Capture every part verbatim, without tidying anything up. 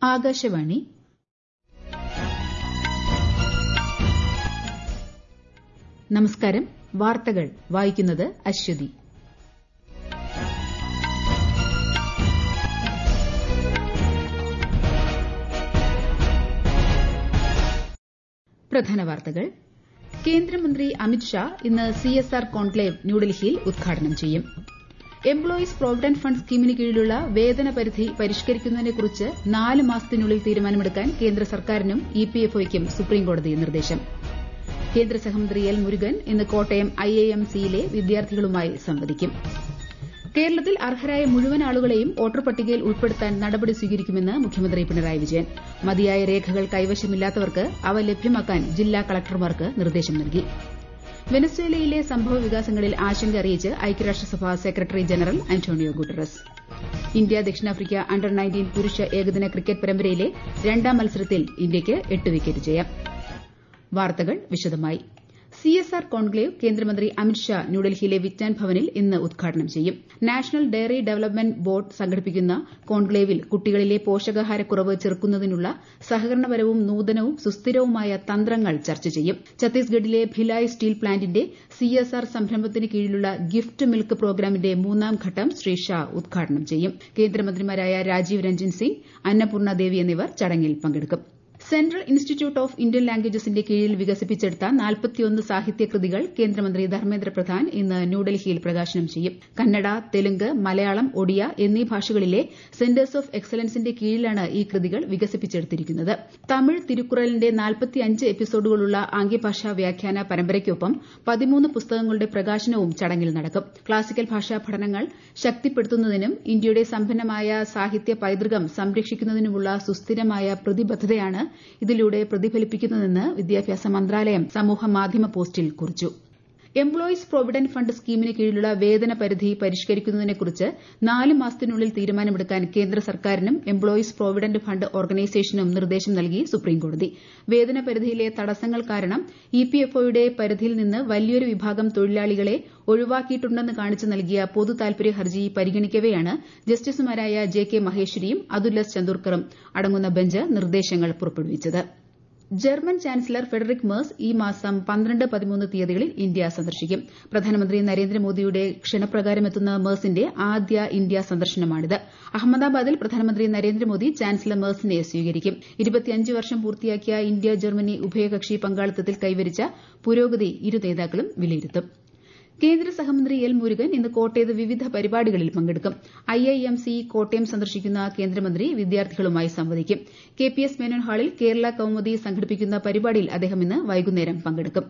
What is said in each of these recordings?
ആകാശവാണി. നമസ്കാരം. വാർത്തകൾ വായിക്കുന്നത് അശ്വതി. പ്രധാന വാർത്തകൾ. കേന്ദ്രമന്ത്രി അമിത്ഷാ ഇന്ന് സി എസ് ആർ കോൺക്ലേവ് ന്യൂഡൽഹിയിൽ ഉദ്ഘാടനം ചെയ്യും. എംപ്ലോയീസ് പ്രോവിഡന്റ് ഫണ്ട് സ്കീമിന് കീഴിലുള്ള വേതന പരിധി പരിഷ്കരിക്കുന്നതിനെക്കുറിച്ച് നാല് മാസത്തിനുള്ളിൽ തീരുമാനമെടുക്കാൻ കേന്ദ്ര സർക്കാരിനും ഇ പി എഫ് ഒയ്ക്കും സുപ്രീംകോടതി നിർദ്ദേശം. കേന്ദ്ര സഹമന്ത്രി എൽ മുരുകൻ ഇന്ന് കോട്ടയം ഐ ഐ എം സിയിലെ വിദ്യാർത്ഥികളുമായി സംവദിക്കും. കേരളത്തിൽ അർഹരായ മുഴുവൻ ആളുകളെയും വോട്ടർ പട്ടികയിൽ ഉൾപ്പെടുത്താൻ നടപടി സ്വീകരിക്കുമെന്ന് മുഖ്യമന്ത്രി പിണറായി വിജയൻ. മതിയായ രേഖകൾ കൈവശമില്ലാത്തവർക്ക് അവ ലഭ്യമാക്കാൻ ജില്ലാ കളക്ടർമാർക്ക് നിർദ്ദേശം നൽകി. വെനസ്വേലയിലെ സംഭവ വികാസങ്ങളിൽ ആശങ്ക അറിയിച്ച് ഐക്യരാഷ്ട്രസഭ secretary general Antonio Guterres. India ദക്ഷിണാഫ്രിക്ക അണ്ടർ നയൻറ്റീൻ പുരുഷ ഏകദിന ക്രിക്കറ്റ് പരമ്പരയിലെ രണ്ടാം മത്സരത്തിൽ ഇന്ത്യയ്ക്ക് എട്ട് വിക്കറ്റ് ജയം. വാർത്തകൾ വിശദമായി. സി എസ് ആർ കോൺക്ലേവ് കേന്ദ്രമന്ത്രി അമിത്ഷാ ന്യൂഡൽഹിയിലെ വിജ്ഞാൻ ഭവനിൽ ഇന്ന് ഉദ്ഘാടനം ചെയ്യും. നാഷണൽ ഡയറി ഡെവലപ്മെന്റ് ബോർഡ് സംഘടിപ്പിക്കുന്ന കോൺക്ലേവിൽ കുട്ടികളിലെ പോഷകാഹാരക്കുറവ് ചെറുക്കുന്നതിനുള്ള സഹകരണപരവും നൂതനവും സുസ്ഥിരവുമായ തന്ത്രങ്ങൾ ചർച്ച ചെയ്യും. ഛത്തീസ്ഗഡിലെ ഭിലായ് സ്റ്റീൽ പ്ലാന്റിന്റെ സി എസ് ആർ സംരംഭത്തിന് കീഴിലുള്ള ഗിഫ്റ്റ് മിൽക്ക് പ്രോഗ്രാമിന്റെ മൂന്നാം ഘട്ടം ശ്രീ ഷാ ഉദ്ഘാടനം ചെയ്യും. കേന്ദ്രമന്ത്രിമാരായ രാജീവ് രഞ്ജൻ സിംഗ്, അന്നപൂർണ ദേവി എന്നിവർ ചടങ്ങിൽ പങ്കെടുക്കും. സെൻട്രൽ ഇൻസ്റ്റിറ്റ്യൂട്ട് ഓഫ് ഇന്ത്യൻ ലാംഗ്വേജസിന്റെ കീഴിൽ വികസിപ്പിച്ചെടുത്ത നാൽപ്പത്തിയൊന്ന് സാഹിത്യകൃതികൾ കേന്ദ്രമന്ത്രി ധർമ്മേന്ദ്ര പ്രധാൻ ഇന്ന് ന്യൂഡൽഹിയിൽ പ്രകാശനം ചെയ്യും. കന്നഡ, തെലുങ്ക്, മലയാളം, ഒഡിയ എന്നീ ഭാഷകളിലെ സെന്റേഴ്സ് ഓഫ് എക്സലൻസിന്റെ കീഴിലാണ് ഈ കൃതികൾ വികസിപ്പിച്ചെടുത്തിരിക്കുന്നത്. തമിഴ് തിരുക്കുറളിന്റെ നാൽപ്പത്തിയഞ്ച് എപ്പിസോഡുകളുള്ള ആംഗ്യഭാഷാ വ്യാഖ്യാന പരമ്പരയ്ക്കൊപ്പം പതിമൂന്ന് പുസ്തകങ്ങളുടെ പ്രകാശനവും ചടങ്ങിൽ നടക്കും. ക്ലാസിക്കൽ ഭാഷാ പഠനങ്ങൾ ശക്തിപ്പെടുത്തുന്നതിനും ഇന്ത്യയുടെ സമ്പന്നമായ സാഹിത്യ പൈതൃകം സംരക്ഷിക്കുന്നതിനുമുള്ള സുസ്ഥിരമായ പ്രതിബദ്ധതയാണ് ഇതിലൂടെ പ്രതിഫലിപ്പിക്കുന്നതെന്ന് വിദ്യാഭ്യാസ മന്ത്രാലയം സമൂഹമാധ്യമ പോസ്റ്റിൽ കുറിച്ചു. എംപ്ലോയീസ് പ്രോവിഡന്റ് ഫണ്ട് സ്കീമിന് കീഴിലുള്ള വേതന പരിധി പരിഷ്കരിക്കുന്നതിനെക്കുറിച്ച് നാല് മാസത്തിനുള്ളിൽ തീരുമാനമെടുക്കാൻ കേന്ദ്ര സർക്കാരിനും എംപ്ലോയീസ് പ്രോവിഡന്റ് ഫണ്ട് ഓർഗനൈസേഷനും നിർദ്ദേശം നൽകി സുപ്രീംകോടതി. വേതന പരിധിയിലെ തടസ്സങ്ങൾ കാരണം ഇ പി എഫ് ഒയുടെ പരിധിയിൽ നിന്ന് വലിയൊരു വിഭാഗം തൊഴിലാളികളെ ഒഴിവാക്കിയിട്ടുണ്ടെന്ന് കാണിച്ച് നൽകിയ പൊതു താൽപര്യ ഹർജി പരിഗണിക്കവെയാണ് ജസ്റ്റിസുമാരായ ജെ കെ മഹേശ്വരിയും അതുൽ എസ് ചന്ദോർക്കറും അടങ്ങുന്ന ബെഞ്ച് നിർദ്ദേശങ്ങൾ പുറപ്പെടുവിച്ചത്. ജർമ്മൻ ചാൻസലർ ഫെഡറിക് മേഴ്സ് ഈ മാസം പന്ത്രണ്ട് പതിമൂന്ന് തീയതികളിൽ ഇന്ത്യ സന്ദർശിക്കും. പ്രധാനമന്ത്രി നരേന്ദ്രമോദിയുടെ ക്ഷണപ്രകാരമെത്തുന്ന മേഴ്സിന്റെ ആദ്യ ഇന്ത്യ സന്ദർശനമാണിത്. അഹമ്മദാബാദിൽ പ്രധാനമന്ത്രി നരേന്ദ്രമോദി ചാൻസലർ മേഴ്സിനെ സ്വീകരിക്കും. ഇരുപത്തിയഞ്ച് വർഷം പൂർത്തിയാക്കിയ ഇന്ത്യ ജർമ്മനി ഉഭയകക്ഷി പങ്കാളിത്തത്തിൽ കൈവരിച്ച പുരോഗതി ഇരു നേതാക്കളും വിലയിരുത്തും. കേന്ദ്ര സഹമന്ത്രി എൽ മുരുകൻ ഇന്ന് കോട്ടയത്ത് വിവിധ പരിപാടികളിൽ പങ്കെടുക്കും. I I M C Kottayam സന്ദർശിക്കുന്ന കേന്ദ്രമന്ത്രി വിദ്യാർത്ഥികളുമായി സംവദിക്കും. കെ പി എസ് മേനോൻ ഹാളിൽ കേരള കൌമുദി സംഘടിപ്പിക്കുന്ന പരിപാടിയിൽ അദ്ദേഹം ഇന്ന് വൈകുന്നേരം പങ്കെടുക്കും.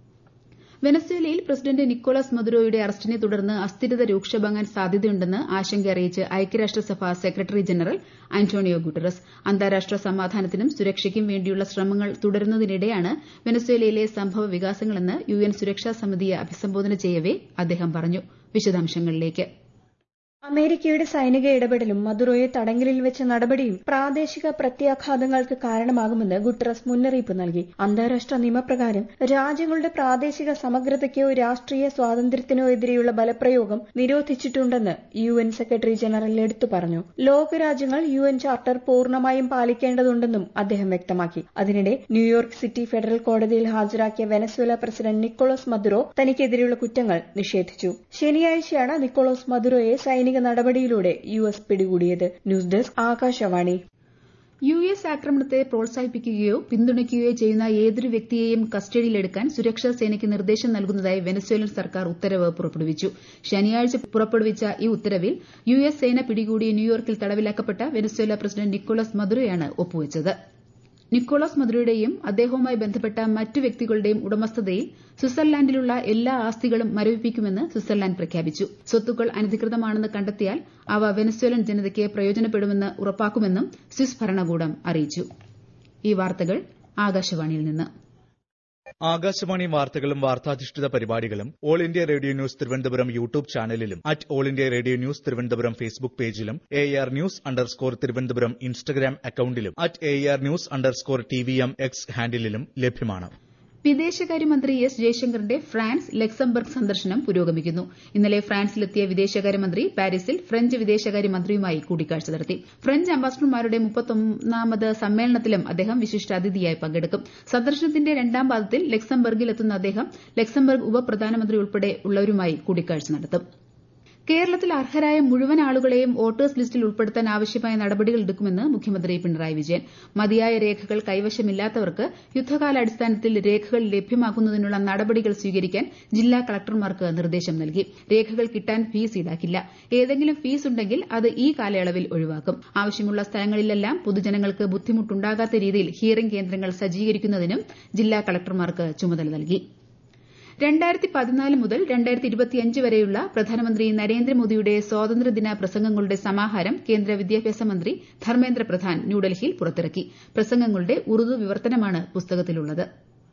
വെനസ്വേലയിൽ പ്രസിഡന്റ് നിക്കോളാസ് മദുറോയുടെ അറസ്റ്റിനെ തുടർന്ന് അസ്ഥിരത രൂക്ഷമാകാൻ സാധ്യതയുണ്ടെന്ന് ആശങ്ക അറിയിച്ച് ഐക്യരാഷ്ട്രസഭ സെക്രട്ടറി ജനറൽ അന്റോണിയോ ഗുട്ടറസ്. അന്താരാഷ്ട്ര സമാധാനത്തിനും സുരക്ഷയ്ക്കും വേണ്ടിയുള്ള ശ്രമങ്ങൾ തുടരുന്നതിനിടെയാണ് വെനസ്വേലയിലെ സംഭവ വികാസങ്ങളെന്ന് യു എൻ സുരക്ഷാ സമിതിയെ അഭിസംബോധന ചെയ്യവെ അദ്ദേഹം പറഞ്ഞു. വിശദാംശങ്ങളിലേക്ക്. അമേരിക്കയുടെ സൈനിക ഇടപെടലും മദുറോയെ തടങ്കലിൽ വെച്ച നടപടിയും പ്രാദേശിക പ്രത്യാഘാതങ്ങൾക്ക് കാരണമാകുമെന്ന് ഗുട്ടറസ് മുന്നറിയിപ്പ് നൽകി. അന്താരാഷ്ട്ര നിയമപ്രകാരം രാജ്യങ്ങളുടെ പ്രാദേശിക സമഗ്രതയ്ക്കോ രാഷ്ട്രീയ സ്വാതന്ത്ര്യത്തിനോ എതിരെയുള്ള ബലപ്രയോഗം നിരോധിച്ചിട്ടുണ്ടെന്ന് യു എൻ സെക്രട്ടറി ജനറൽ എടുത്തു പറഞ്ഞു. ലോകരാജ്യങ്ങൾ യു എൻ ചാർട്ടർ പൂർണ്ണമായും പാലിക്കേണ്ടതുണ്ടെന്നും അദ്ദേഹം വ്യക്തമാക്കി. അതിനിടെ ന്യൂയോർക്ക് സിറ്റി ഫെഡറൽ കോടതിയിൽ ഹാജരാക്കിയ വെനസ്വേല പ്രസിഡന്റ് നിക്കോളാസ് മദുറോ തനിക്കെതിരെയുള്ള കുറ്റങ്ങൾ നിഷേധിച്ചു. ശനിയാഴ്ചയാണ് നിക്കോളാസ് മദുറോയെ സൈനിക നടപടിയിലൂടെ യു എസ് പിടികൂടിയത്. News desk Akashvani. U S ആക്രമണത്തെ പ്രോത്സാഹിപ്പിക്കുകയോ പിന്തുണയ്ക്കുകയോ ചെയ്യുന്ന ഏതൊരു വ്യക്തിയെയും കസ്റ്റഡിയിലെടുക്കാൻ സുരക്ഷാ സേനയ്ക്ക് നിർദ്ദേശം നൽകുന്നതായി വെനസ്വേലൻ സർക്കാർ ഉത്തരവ് പുറപ്പെടുവിച്ചു. ശനിയാഴ്ച പുറപ്പെടുവിച്ച ഈ ഉത്തരവിൽ യു എസ് സേന പിടികൂടി ന്യൂയോർക്കിൽ തടവിലാക്കപ്പെട്ട വെനസ്വേല പ്രസിഡന്റ് നിക്കോളാസ് മദുറോയാണ് ഒപ്പുവച്ചത്. നിക്കോളാസ് മദുറോയുടെയും അദ്ദേഹവുമായി ബന്ധപ്പെട്ട മറ്റു വ്യക്തികളുടെയും ഉടമസ്ഥതയിൽ സ്വിറ്റ്സർലാൻഡിലുള്ള എല്ലാ ആസ്തികളും മരവിപ്പിക്കുമെന്ന് സ്വിറ്റ്സർലാൻഡ് പ്രഖ്യാപിച്ചു. സ്വത്തുക്കൾ അനധികൃതമാണെന്ന് കണ്ടെത്തിയാൽ അവ വെനസ്വേലൻ ജനതയ്ക്ക് പ്രയോജനപ്പെടുമെന്ന് ഉറപ്പാക്കുമെന്നും സ്വിസ് ഭരണകൂടം അറിയിച്ചു. ഈ വാർത്തകൾ ആകാശവാണിയിൽ നിന്ന്. ആകാശവാണി വാർത്തകളും വാർത്താധിഷ്ഠിത പരിപാടികളും all India radio news Thiruvananthapuram YouTube ചാനലിലും at all India radio news Thiruvananthapuram Facebook പേജിലും A R news underscore Thiruvananthapuram Instagram അക്കൌണ്ടിലും at A R news underscore T V M X ഹാൻഡിലും ലഭ്യമാണ്. വിദേശകാര്യമന്ത്രി എസ് ജയശങ്കറിന്റെ ഫ്രാൻസ് ലക്സംബർഗ് സന്ദർശനം പുരോഗമിക്കുന്നു. ഇന്നലെ ഫ്രാൻസിലെത്തിയ വിദേശകാര്യമന്ത്രി പാരീസിൽ ഫ്രഞ്ച് വിദേശകാര്യമന്ത്രിയുമായി കൂടിക്കാഴ്ച നടത്തി. ഫ്രഞ്ച് അംബാസഡർമാരുടെ മുപ്പത്തൊന്നാമത് സമ്മേളനത്തിലും അദ്ദേഹം വിശിഷ്ടാതിഥിയായി പങ്കെടുക്കും. സന്ദർശനത്തിന്റെ രണ്ടാം പാദത്തിൽ ലക്സംബർഗിലെത്തുന്ന അദ്ദേഹം ലക്സംബർഗ് ഉപപ്രധാനമന്ത്രി ഉൾപ്പെടെ ഉള്ളവരുമായി കൂടിക്കാഴ്ച നടത്തും. കേരളത്തിൽ അർഹരായ മുഴുവൻ ആളുകളെയും വോട്ടേഴ്സ് ലിസ്റ്റിൽ ഉൾപ്പെടുത്താൻ ആവശ്യമായ നടപടികൾ എടുക്കുമെന്ന് മുഖ്യമന്ത്രി പിണറായി വിജയൻ. മതിയായ രേഖകൾ കൈവശമില്ലാത്തവർക്ക് യുദ്ധകാലാടിസ്ഥാനത്തിൽ രേഖകൾ ലഭ്യമാക്കുന്നതിനുള്ള നടപടികൾ സ്വീകരിക്കാൻ ജില്ലാ കളക്ടർമാർക്ക് നിർദ്ദേശം നൽകി. രേഖകൾ കിട്ടാൻ ഫീസ് ഈടാക്കില്ല. ഏതെങ്കിലും ഫീസ് ഉണ്ടെങ്കിൽ അത് ഈ കാലയളവിൽ ഒഴിവാക്കും. ആവശ്യമുള്ള സ്ഥലങ്ങളിലെല്ലാം പൊതുജനങ്ങൾക്ക് ബുദ്ധിമുട്ടുണ്ടാകാത്ത രീതിയിൽ ഹിയറിംഗ് കേന്ദ്രങ്ങൾ സജ്ജീകരിക്കുന്നതിനും ജില്ലാ കളക്ടർമാർക്ക് ചുമതല നൽകി. രണ്ടായിരത്തി പതിനാല് മുതൽ രണ്ടായിരത്തി ഇരുപത്തിയഞ്ച് വരെയുള്ള പ്രധാനമന്ത്രി നരേന്ദ്രമോദിയുടെ സ്വാതന്ത്ര്യദിന പ്രസംഗങ്ങളുടെ സമാഹാരം കേന്ദ്ര വിദ്യാഭ്യാസ മന്ത്രി ധർമ്മേന്ദ്ര പ്രധാൻ ന്യൂഡൽഹിയിൽ പുറത്തിറക്കി. പ്രസംഗങ്ങളുടെ ഉറുദു വിവർത്തനമാണ് പുസ്തകത്തിലുള്ളത്.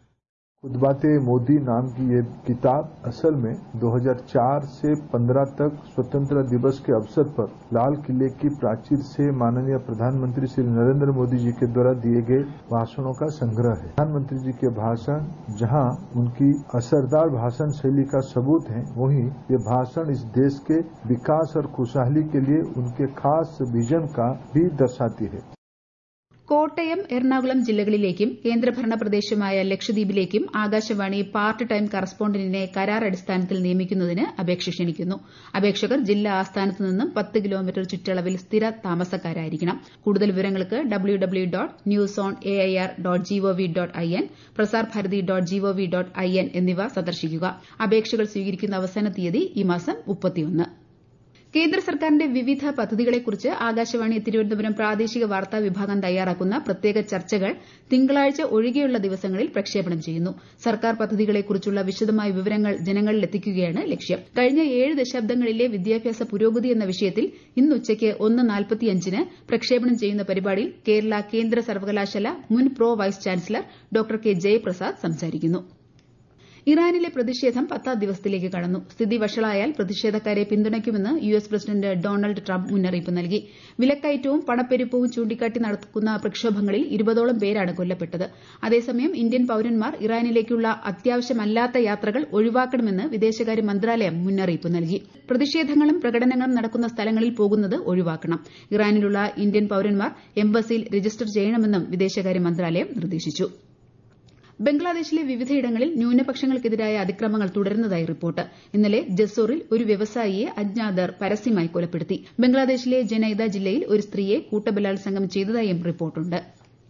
खुद बातें मोदी नाम की ये किताब असल में दो हज़ार चार से पंद्रह तक स्वतंत्रता दिवस के अवसर पर लाल किले की प्राचीर से माननीय प्रधानमंत्री श्री नरेंद्र मोदी जी के द्वारा दिए गए भाषणों का संग्रह है. प्रधानमंत्री जी के भाषण जहां उनकी असरदार भाषण शैली का सबूत है, वहीं ये भाषण इस देश के विकास और खुशहाली के लिए उनके खास विजन का भी दर्शाती है. കോട്ടയം, എറണാകുളം ജില്ലകളിലേക്കും കേന്ദ്രഭരണ പ്രദേശമായ ലക്ഷദ്വീപിലേക്കും ആകാശവാണി പാർട്ട് ടൈം കറസ്പോണ്ടന്റിനെ കരാർ അടിസ്ഥാനത്തിൽ നിയമിക്കുന്നതിന് അപേക്ഷ ക്ഷണിക്കുന്നു. അപേക്ഷകർ ജില്ലാ ആസ്ഥാനത്ത് നിന്നും പത്ത് കിലോമീറ്റർ ചുറ്റളവിൽ സ്ഥിര താമസക്കാരായിരിക്കണം. കൂടുതൽ വിവരങ്ങൾക്ക് W W dot news on A I R dot gov dot I N, Prasar Bharati dot gov dot I N എന്നിവ സന്ദർശിക്കുക. അപേക്ഷകൾ സ്വീകരിക്കുന്ന അവസാന തീയതി ഈ മാസം മുപ്പത്തിയൊന്ന്. കേന്ദ്ര സർക്കാരിന്റെ വിവിധ പദ്ധതികളെക്കുറിച്ച് ആകാശവാണി തിരുവനന്തപുരം പ്രാദേശിക വാർത്താ വിഭാഗം തയ്യാറാക്കുന്ന പ്രത്യേക ചർച്ചകൾ തിങ്കളാഴ്ച ഒഴികെയുള്ള ദിവസങ്ങളിൽ പ്രക്ഷേപണം ചെയ്യുന്നു. സർക്കാർ പദ്ധതികളെക്കുറിച്ചുള്ള വിശദമായ വിവരങ്ങൾ ജനങ്ങളിലെത്തിക്കുകയാണ് ലക്ഷ്യം. കഴിഞ്ഞ ഏഴ് ദശാബ്ദങ്ങളിലെ വിദ്യാഭ്യാസ പുരോഗതി എന്ന വിഷയത്തിൽ ഇന്ന് ഉച്ചയ്ക്ക് ഒന്ന് നാൽപ്പത്തിയഞ്ചിന് പ്രക്ഷേപണം ചെയ്യുന്ന പരിപാടിയിൽ കേരള കേന്ദ്ര സർവകലാശാല മുൻ pro vice chancellor doctor K Jayaprasad സംസാരിക്കുന്നു. ഇറാനിലെ പ്രതിഷേധം പത്താം ദിവസത്തിലേക്ക് കടന്നു. സ്ഥിതി വഷളായാൽ പ്രതിഷേധക്കാരെ പിന്തുണയ്ക്കുമെന്ന് U S president Donald Trump മുന്നറിയിപ്പ് നൽകി. വിലക്കയറ്റവും പണപ്പെരുപ്പവും ചൂണ്ടിക്കാട്ടി നടക്കുന്ന പ്രക്ഷോഭങ്ങളിൽ ഇരുപതോളം പേരാണ് കൊല്ലപ്പെട്ടത്. അതേസമയം ഇന്ത്യൻ പൌരന്മാർ ഇറാനിലേക്കുള്ള അത്യാവശ്യമല്ലാത്ത യാത്രകൾ ഒഴിവാക്കണമെന്ന് വിദേശകാര്യ മന്ത്രാലയം മുന്നറിയിപ്പ് നൽകി. പ്രതിഷേധങ്ങളും പ്രകടനങ്ങളും നടക്കുന്ന സ്ഥലങ്ങളിൽ പോകുന്നത് ഒഴിവാക്കണം. ഇറാനിലുള്ള ഇന്ത്യൻ പൌരന്മാർ എംബസിയിൽ രജിസ്റ്റർ ചെയ്യണമെന്നും വിദേശകാര്യ മന്ത്രാലയം നിർദ്ദേശിച്ചു. ബംഗ്ലാദേശിലെ വിവിധയിടങ്ങളിൽ ന്യൂനപക്ഷങ്ങൾക്കെതിരായ അതിക്രമങ്ങൾ തുടരുന്നതായി റിപ്പോർട്ട്. ഇന്നലെ ജസോറിൽ ഒരു വ്യവസായിയെ അജ്ഞാതർ പരസ്യമായി കൊലപ്പെടുത്തി. ബംഗ്ലാദേശിലെ ജനൈദ ജില്ലയിൽ ഒരു സ്ത്രീയെ കൂട്ടബലാത്സംഗം ചെയ്തതായും റിപ്പോർട്ടുണ്ട്.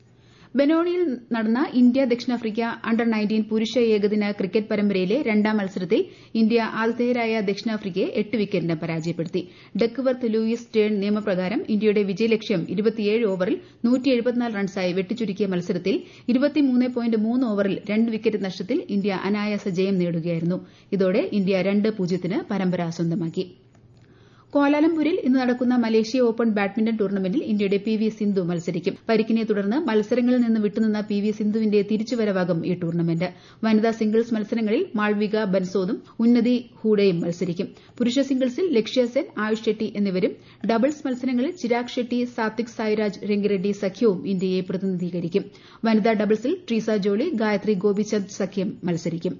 ബനോണിയിൽ നടന്ന ഇന്ത്യ ദക്ഷിണാഫ്രിക്ക അണ്ടർ നയൻറ്റീൻ പുരുഷ ഏകദിന ക്രിക്കറ്റ് പരമ്പരയിലെ രണ്ടാം മത്സരത്തിൽ ഇന്ത്യ ആതിഥേയരായ ദക്ഷിണാഫ്രിക്കയെ എട്ട് വിക്കറ്റിന് പരാജയപ്പെടുത്തി. ഡക്ക്വർത്ത് ലൂയിസ് ടേൺ നിയമപ്രകാരം ഇന്ത്യയുടെ വിജയലക്ഷ്യം ഇരുപത്തിയേഴ് ഓവറിൽ നൂറ്റി എഴുപത്തിനാല് റൺസായി വെട്ടിച്ചുരുക്കിയ മത്സരത്തിൽ ഇരുപത്തിമൂന്ന് പോയിന്റ് മൂന്ന് ഓവറിൽ രണ്ട് വിക്കറ്റ് നഷ്ടത്തിൽ ഇന്ത്യ അനായാസ ജയം നേടുകയായിരുന്നു. ഇതോടെ ഇന്ത്യ രണ്ട് പൂജ്യത്തിന് പരമ്പര സ്വന്തമാക്കി. ക്വാലാലംപൂരിൽ ഇന്ന് നടക്കുന്ന മലേഷ്യ ഓപ്പൺ ബാഡ്മിന്റൺ ടൂർണമെന്റിൽ ഇന്ത്യയുടെ പി വി സിന്ധു മത്സരിക്കും. പരിക്കിനെ തുടർന്ന് മത്സരങ്ങളിൽ നിന്ന് വിട്ടുനിന്ന പി വി സിന്ധുവിന്റെ തിരിച്ചുവരവാകും ഈ ടൂർണമെന്റ്. വനിതാ സിംഗിൾസ് മത്സരങ്ങളിൽ മാൾവിക ബൻസോദും ഉന്നതി ഹൂഡയും മത്സരിക്കും. പുരുഷ സിംഗിൾസിൽ ലക്ഷ്യ സെൻ, ആയുഷ് ഷെട്ടി എന്നിവരും, ഡബിൾസ് മത്സരങ്ങളിൽ ചിരാഗ് ഷെട്ടി, സാത്വിക് സായിരാജ് രംഗിറെഡ്ഡി സഖ്യവും ഇന്ത്യയെ പ്രതിനിധീകരിക്കും. വനിതാ ഡബിൾസിൽ ട്രീസ ജോളി, ഗായത്രി ഗോപിചന്ദ് സഖ്യം മത്സരിക്കും.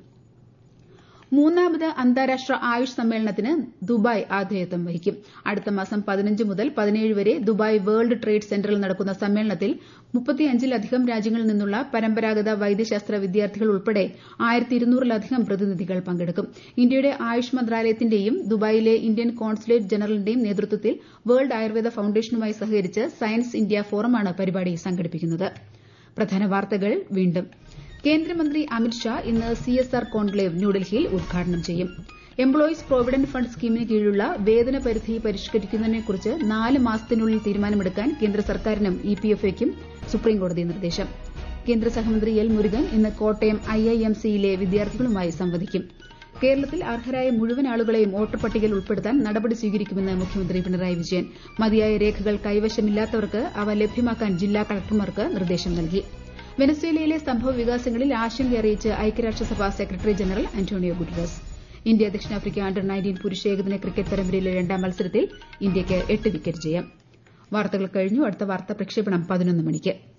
മൂന്നാമത് അന്താരാഷ്ട്ര ആയുഷ് സമ്മേളനത്തിന് ദുബായ് ആതിഥേയത്വം വഹിക്കും. അടുത്ത മാസം പതിനഞ്ച് മുതൽ പതിനേഴ് വരെ ദുബായ് വേൾഡ് ട്രേഡ് സെന്ററിൽ നടക്കുന്ന സമ്മേളനത്തിൽ മുപ്പത്തിയഞ്ചിലധികം രാജ്യങ്ങളിൽ നിന്നുള്ള പരമ്പരാഗത വൈദ്യശാസ്ത്ര വിദ്യാർത്ഥികൾ ഉൾപ്പെടെ ആയിരത്തി ഇരുന്നൂറിലധികം പ്രതിനിധികൾ പങ്കെടുക്കും. ഇന്ത്യയുടെ ആയുഷ് മന്ത്രാലയത്തിന്റെയും ദുബായിലെ ഇന്ത്യൻ കോൺസുലേറ്റ് ജനറലിന്റെയും നേതൃത്വത്തിൽ വേൾഡ് ആയുർവേദ ഫൌണ്ടേഷനുമായി സഹകരിച്ച് സയൻസ് ഇന്ത്യ ഫോറമാണ് പരിപാടി സംഘടിപ്പിക്കുന്നത്. പ്രധാന വാർത്തകൾ വീണ്ടും. കേന്ദ്രമന്ത്രി അമിത്ഷാ ഇന്ന് സി എസ് ആർ കോൺക്ലേവ് ന്യൂഡൽഹിയിൽ ഉദ്ഘാടനം ചെയ്യും. എംപ്ലോയീസ് പ്രോവിഡന്റ് ഫണ്ട് സ്കീമിന് കീഴിലുള്ള വേതന പരിധി പരിഷ്കരിക്കുന്നതിനെക്കുറിച്ച് നാല് മാസത്തിനുള്ളിൽ തീരുമാനമെടുക്കാൻ കേന്ദ്ര സർക്കാരിനും ഇ പി എഫ് ഒയ്ക്കും സുപ്രീംകോടതി നിർദ്ദേശം. കേന്ദ്ര സഹമന്ത്രി എൽ മുരുകൻ ഇന്ന് കോട്ടയം ഐ ഐ എം സിയിലെ വിദ്യാർത്ഥികളുമായി സംവദിക്കും. കേരളത്തിൽ അർഹരായ മുഴുവൻ ആളുകളെയും വോട്ടർ പട്ടികയിൽ ഉൾപ്പെടുത്താൻ നടപടി സ്വീകരിക്കുമെന്ന് മുഖ്യമന്ത്രി പിണറായി വിജയൻ. മതിയായ രേഖകൾ കൈവശമില്ലാത്തവർക്ക് അവ ലഭ്യമാക്കാൻ ജില്ലാ കളക്ടർമാർക്ക് നിർദ്ദേശം നൽകി. വെനസ്വേലയിലെ സംഭവ വികാസങ്ങളിൽ ആശങ്ക അറിയിച്ച് ഐക്യരാഷ്ട്രസഭാ secretary general Antonio Guterres. India ദക്ഷിണാഫ്രിക്ക അണ്ടർ നയൻറ്റീൻ പുരുഷ ഏകദിന ക്രിക്കറ്റ് പരമ്പരയിലെ രണ്ടാം മത്സരത്തിൽ ഇന്ത്യയ്ക്ക് എട്ട് വിക്കറ്റ് ജയം. വാർത്തകൾ കഴിഞ്ഞു. അടുത്ത വാർത്താ പ്രക്ഷേപണം പതിനൊന്ന് മണിക്ക്.